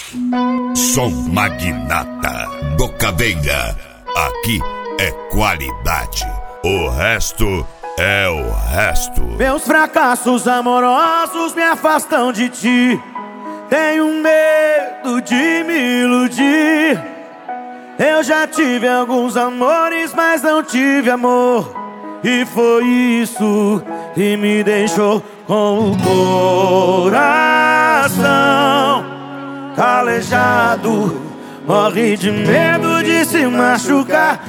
Som Magnata Bocaveira. Aqui é qualidade. O resto é o resto. Meus fracassos amorosos me afastam de ti. Tenho medo de me iludir. Eu já tive alguns amores, mas não tive amor. E foi isso que me deixou com o coração calejado. Morre de medo de se machucar.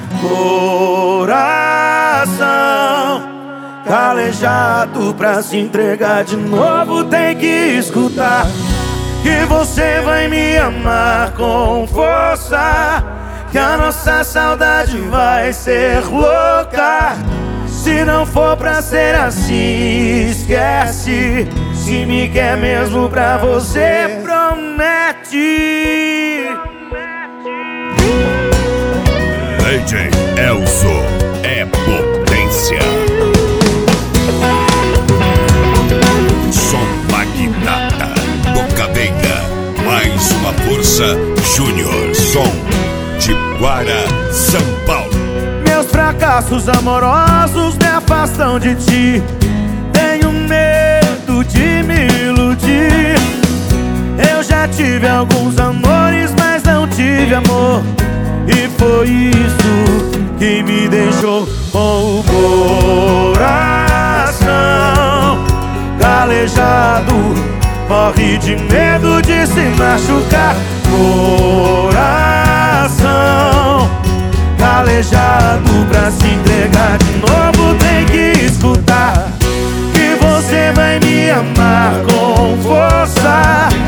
Coração calejado, pra se entregar de novo tem que escutar que você vai me amar com força, que a nossa saudade vai ser louca. Se não for pra ser assim, esquece. Se me quer mesmo pra você, promete. DJ Elzo é potência. Som Magnata Bocaveira. Mais uma força Júnior. Som de Guará, São Paulo. Meus fracassos amorosos me afastam de ti. Tenho medo de me iludir. Eu já tive alguns amores, mas não tive amor. E foi isso que me deixou com o coração calejado. Morre de medo de se machucar. Coração calejado, pra se entregar de novo tem que escutar que você vai me amar com força,